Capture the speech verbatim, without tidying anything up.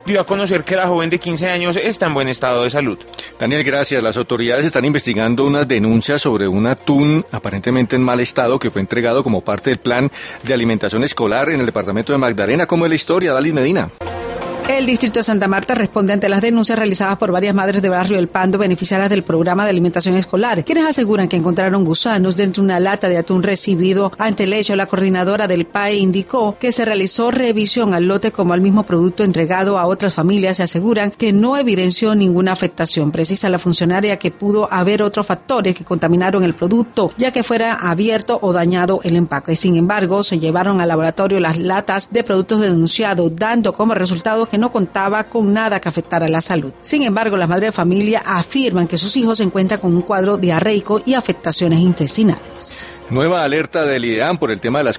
dio a conocer que la joven de quince años está en buen estado de salud. Daniel, gracias. Las autoridades están investigando unas denuncias sobre un atún aparentemente en mal estado que fue entregado como parte del plan de alimentación escolar en el departamento de Magdalena. ¿Cómo es la historia, Dalis Medina? El distrito de Santa Marta responde ante las denuncias realizadas por varias madres de Barrio El Pando, beneficiarias del programa de alimentación escolar, quienes aseguran que encontraron gusanos dentro de una lata de atún recibido. Ante el hecho, la coordinadora del P A E indicó que se realizó revisión al lote como al mismo producto entregado a otras familias y aseguran que no evidenció ninguna afectación. Precisa la funcionaria que pudo haber otros factores que contaminaron el producto, ya que fuera abierto o dañado el empaque. Sin embargo, se llevaron al laboratorio las latas de productos denunciados, dando como resultado que no contaba con nada que afectara la salud. Sin embargo, las madres de familia afirman que sus hijos se encuentran con un cuadro diarreico y afectaciones intestinales. Nueva alerta del IDEAM por el tema de las